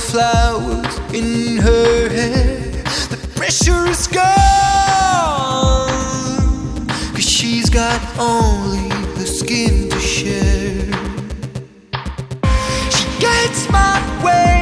flowers in her hair. The pressure is gone, 'cause she's got only her skin to share. She gets my way